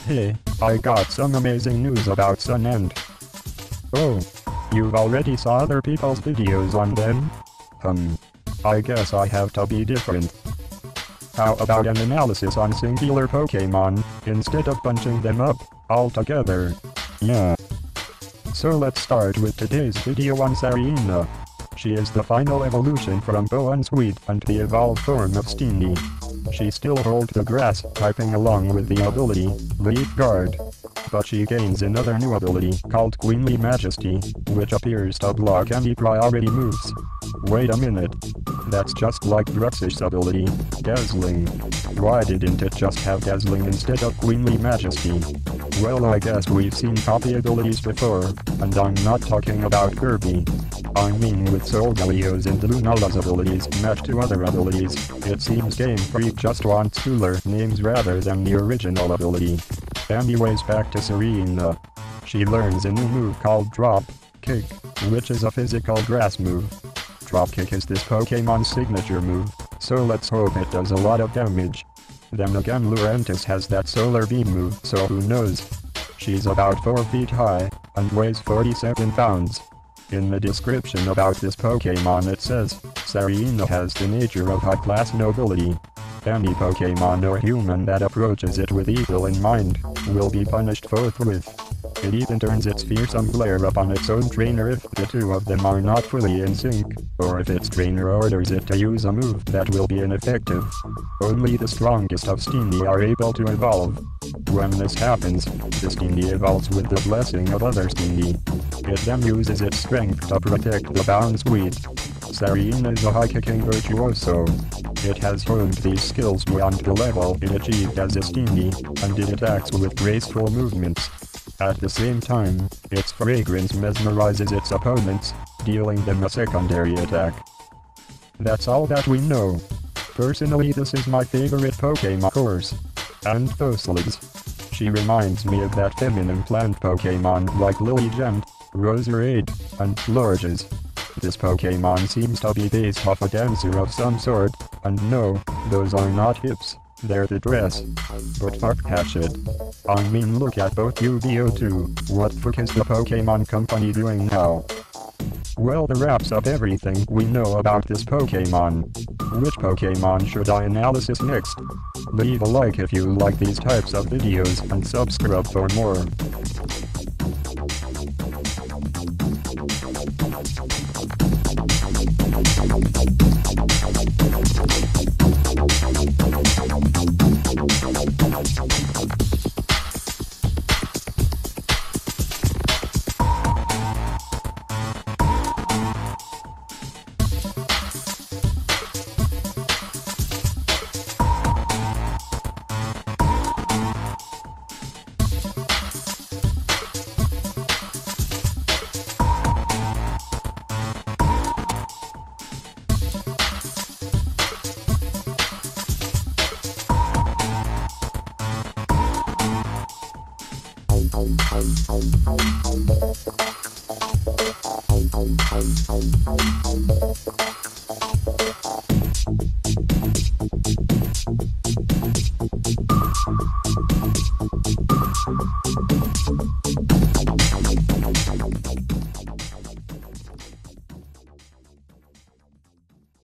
Hey, I got some amazing news about Sun End. Oh, you've already saw other people's videos on them? I guess I have to be different. How about an analysis on singular Pokemon, instead of bunching them up, all together? Yeah. So let's start with today's video on Tsareena. She is the final evolution from Bounsweet and the evolved form of Steenee. She still holds the grass typing along with the ability, Leaf Guard. But she gains another new ability called Queenly Majesty, which appears to block any priority moves. Wait a minute. That's just like Bruxish's ability, Dazzling. Why didn't it just have Dazzling instead of Queenly Majesty? Well, I guess we've seen copy abilities before, and I'm not talking about Kirby. I mean with Solgalio's and Lunala's abilities matched to other abilities, it seems Game Freak just wants cooler names rather than the original ability. Anyways, back to Tsareena. She learns a new move called Drop Kick, which is a physical grass move. Drop Kick is this Pokemon's signature move, so let's hope it does a lot of damage. Then again, Lurantis has that Solar Beam move, so who knows. She's about 4 feet high, and weighs 47 pounds. In the description about this Pokemon it says, Tsareena has the nature of high-class nobility. Any Pokemon or human that approaches it with evil in mind, will be punished forthwith. It even turns its fearsome glare upon its own trainer if the two of them are not fully in sync, or if its trainer orders it to use a move that will be ineffective. Only the strongest of Steenee are able to evolve. When this happens, the Steenee evolves with the blessing of other Steenee. It then uses its strength to protect the Bounsweet. Tsareena is a high-kicking virtuoso. It has honed these skills beyond the level it achieved as a Steenee, and it attacks with graceful movements. At the same time, its fragrance mesmerizes its opponents, dealing them a secondary attack. That's all that we know. Personally, this is my favorite Pokemon course. And Thoselids. She reminds me of that feminine plant Pokemon like Lilligant, Roserade, and Florges. This Pokemon seems to be based off a dancer of some sort, and no, those are not hips, they're the dress. But fuck that shit. I mean, look at both Yu-Gi-Oh! 2, what fuck is the Pokemon Company doing now? Well, that wraps up everything we know about this Pokemon. Which Pokemon should I analysis next? Leave a like if you like these types of videos and subscribe for more.